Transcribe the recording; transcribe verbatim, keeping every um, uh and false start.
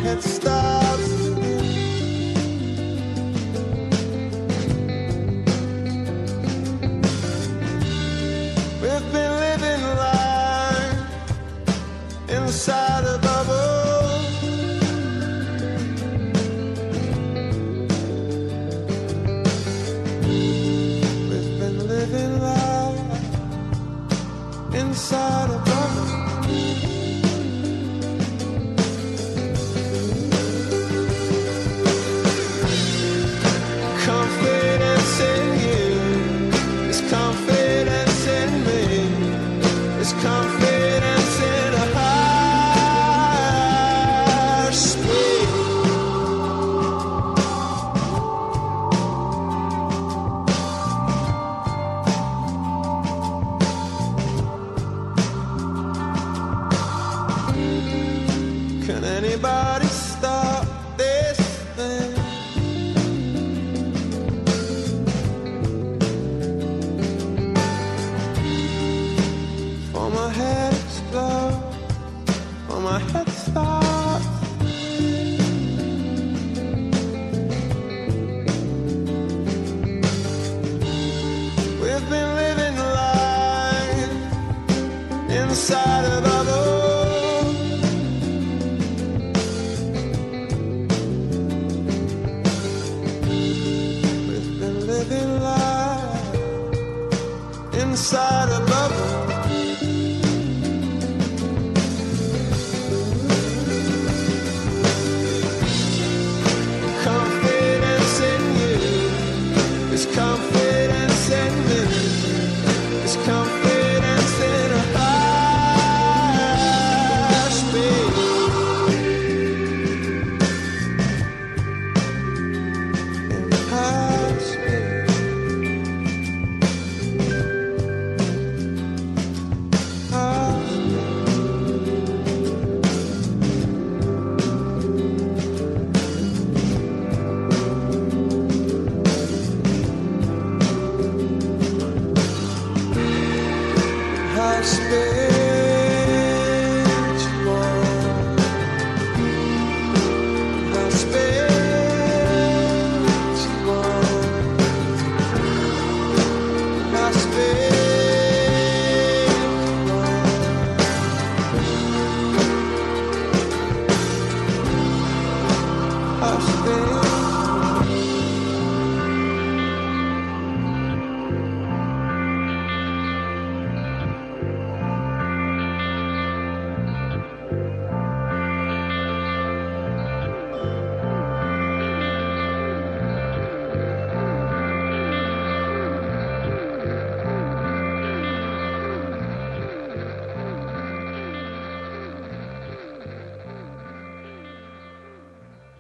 head starts to spin. We've been living life inside a bubble. We've been living life inside a bubble. Confidence in you is confidence in me, is confidence in a higher speed. Can anybody stop this thing? For my head explodes, for my head starts. We've been living life inside a bubble. Living life inside a bubble. Confidence in you is confidence in me, is confidence in a higher speed. In higher speed. High speed.